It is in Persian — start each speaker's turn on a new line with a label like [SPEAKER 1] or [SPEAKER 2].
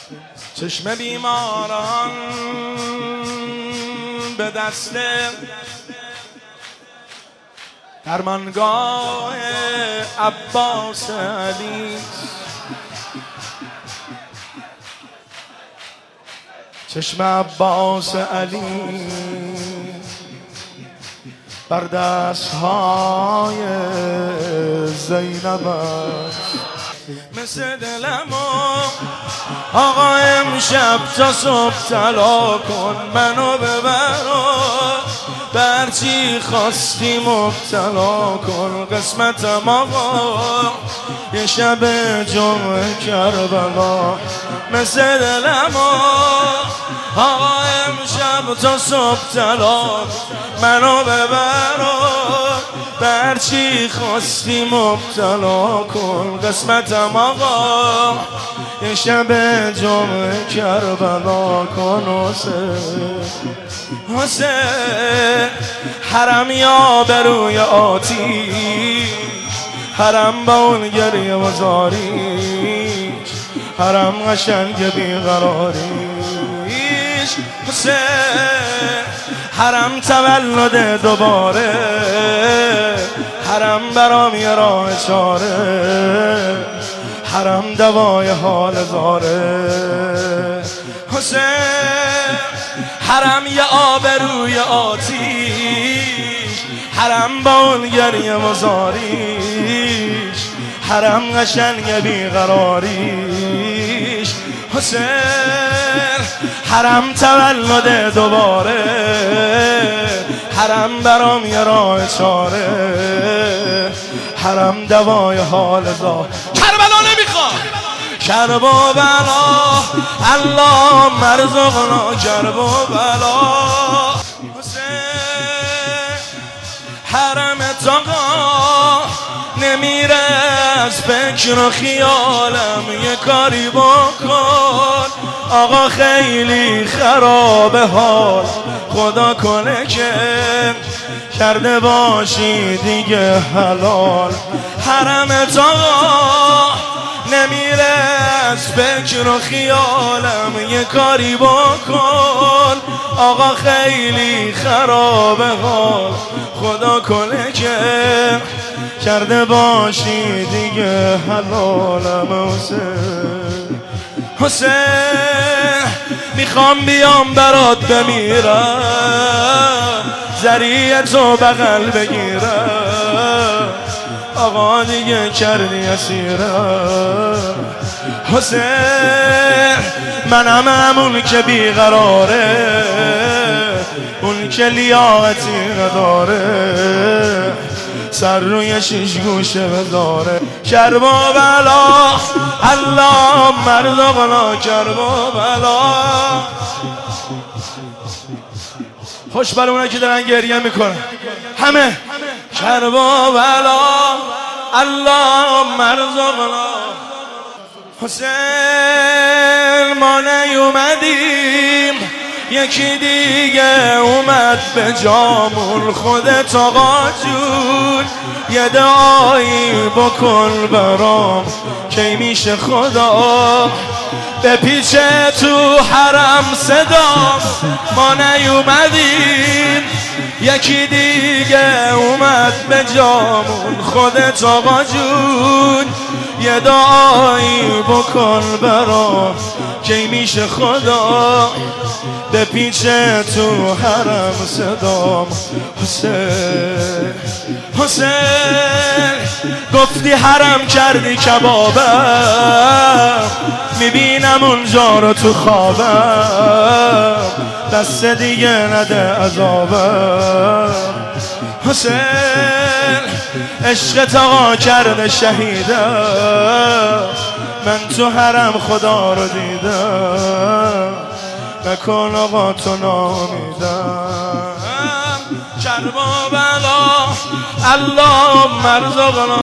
[SPEAKER 1] چشم بیماران به دست درمانگاه عباس علی، چشم عباس علی بر دستهای زینب است. مثل دلمو آقا امشب تا صبح طلا کن، منو ببر و برچی خواستی مبتلا کن. قسمتم آقا یه شب جمعه کربلا. مثل دلمو آقا امشب تا صبح طلا منو ببر و برچی خواستی مبتلا کن. قسمتم آقا یه شب جمعه کربلا کن. حسین حرم یا بروی آتیش، حرم با اون گریه و زاریش، حرم قشنگ بیقراریش. حسین حرم تولد دوباره، حرم برام یه راه چاره، حرم دوای حال زاره. حسین حرم یه آبروی آتیش، حرم با اون گریه و زاریش، حرم قشنگ بیقراریش. حسین حرم تولد دوباره، حرم برام یه راه چاره، حرم دوای حال زار. کربلا نمیخواد کرب و بلا، الله مرزقنا کرب و بلا. حسین حرم تاقا نمیره از فکر و خیالم، یه کاری بکن آقا خیلی خرابه حال. خدا کنه که کرده باشی دیگه حلال. حرم تاقا نمیره از فکر و خیالم، یه کاری بکن آقا خیلی خرابه حال. خدا کنه که کرده باشی دیگه حلالم. حسین حسین میخوام بیام برات بمیرم، ذریعه تو بغل بگیرم آقا دیگه کردی اسیرم. حسین منم همون که بیقراره، اون که لیاقتی نداره، سر روی شیش گوشه بذاره. کرب و بلا الله مرزقنا کرب و بلا. خوش بر اونایی که دارن گریه میکنن همه. کرب و بلا الله مرزقنا. حسین ما نیومدیم یکی دیگه اومد به جامون. خودت آقا جون یه دعایی بکن برام، کی میشه خدا به پیچه تو حرم صدا. ما نیومدیم یکی دیگه اومد به جامون. خودت آقا جون یه دعایی بکن برام، کی میشه خدا به پیچه تو حرم صدام. حسین حسین گفتی حرم کردی کبابم، میبینم اونجا رو تو خوابم، دست دیگه نده عذابم. حسین عشق تا کرده شهیدم، من تو حرم خدا رو دیدم، نکن آقا تو نامیدم. کرب و بلا الله مرزقنا.